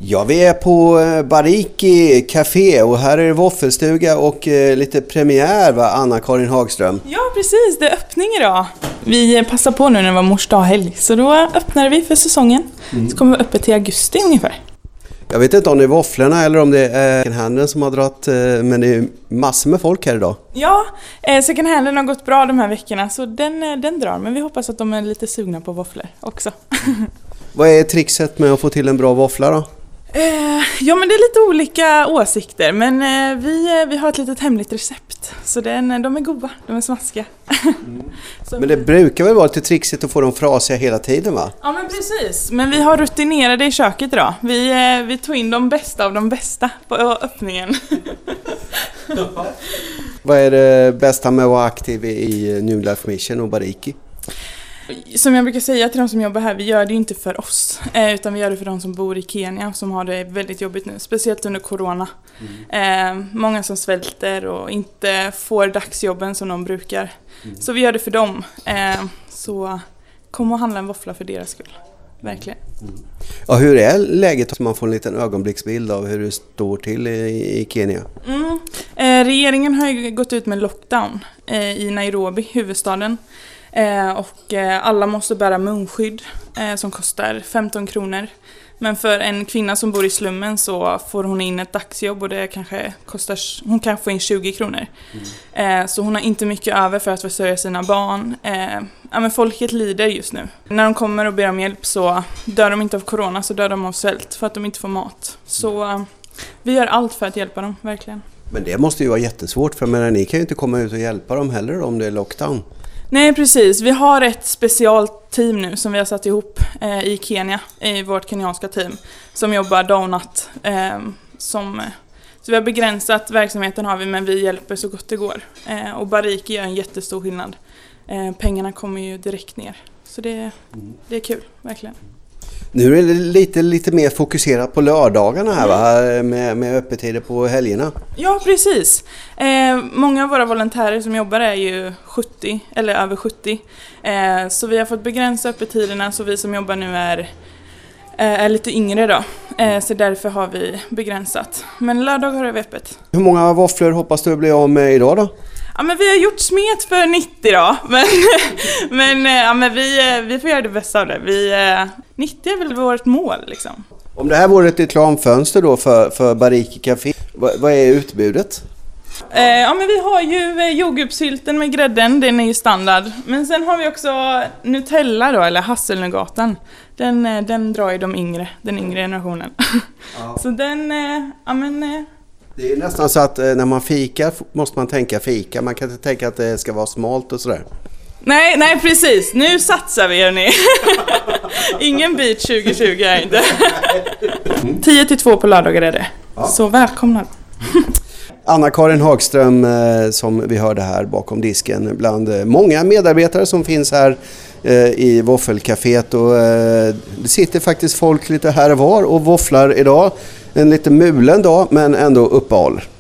Ja, vi är på Bariki Café och här är det våffelstuga och lite premiär, va, Anna-Karin Hagström? Ja, precis. Det är öppning idag. Vi passar på nu när det var mors dag-helg, så då öppnar vi för säsongen. Så kommer vi öppet till augusti ungefär. Jag vet inte om det är våfflorna eller om det är second-handen som har dratt, men det är massor med folk här idag. Ja, second-handen har gått bra de här veckorna, så den drar. Men vi hoppas att de är lite sugna på våfflor också. Vad är trixet med att få till en bra våffla då? Ja, men det är lite olika åsikter, men vi har ett litet hemligt recept. Så de är goda, de är smaskiga. Men det brukar väl vara lite trixigt att få dem frasiga hela tiden, va? Ja, men precis. Men vi har rutinerade i köket idag. Vi tog in de bästa av de bästa på öppningen. Vad är det bästa med att vara aktiv i New Life Mission och Bariki? Som jag brukar säga till de som jobbar här, vi gör det ju inte för oss, utan vi gör det för de som bor i Kenya som har det väldigt jobbigt nu, speciellt under corona. Många som svälter och inte får dagsjobben som de brukar. Så vi gör det för dem. Så kom och handla en våffla för deras skull. Verkligen. Ja, hur är läget så man får en liten ögonblicksbild av hur det står till i Kenya? Regeringen har ju gått ut med lockdown i Nairobi, huvudstaden. Och alla måste bära munskydd som kostar 15 kronor. Men för en kvinna som bor i slummen så får hon in ett dagsjobb och det kanske kostar, hon kan få in 20 kronor. Så hon har inte mycket över för att försörja sina barn. Men folket lider just nu. När de kommer och ber om hjälp så dör de inte av corona, så dör de av svält för att de inte får mat. Så vi gör allt för att hjälpa dem, verkligen. Men det måste ju vara jättesvårt, för men ni kan ju inte komma ut och hjälpa dem heller om det är lockdown. Nej, precis. Vi har ett specialt team nu som vi har satt ihop i Kenya, i vårt kenyanska team, som jobbar dag och natt. Så vi har begränsat verksamheten har vi, men vi hjälper så gott det går. Och Bariki gör en jättestor skillnad. Pengarna kommer ju direkt ner. Så det är kul, verkligen. Nu är det lite mer fokuserat på lördagarna här, va? Med öppettider på helgerna. Ja, precis. Många av våra volontärer som jobbar är ju 70 eller över 70. Så vi har fått begränsa öppettiderna, så vi som jobbar nu är lite yngre då. Så därför har vi begränsat. Men lördagar har vi öppet. Hur många våfflor hoppas du bli av med idag då? Ja, men vi har gjort smet för 90 då. Men vi får göra det bästa av det. 90 är väl vårt mål liksom. Om det här vore ett reklamfönster då för Bariki Café, vad är utbudet? Ja, men vi har ju jordgubbssylten med grädden, den är ju standard. Men sen har vi också Nutella då, eller hasselnögatan. Den drar ju den yngre generationen. Ja. Så det är nästan så att när man fikar måste man tänka fika. Man kan inte tänka att det ska vara smalt och sådär. Nej, precis. Nu satsar vi, hörni. Ingen bit 2020 är inte. 10-2 på lördagar är det. Ja. Så välkomna. Anna-Karin Hagström, som vi hörde här bakom disken, bland många medarbetare som finns här i våffelcaféet. Och det sitter faktiskt folk lite här och var och våfflar idag. En lite mulen dag, men ändå uppehåll.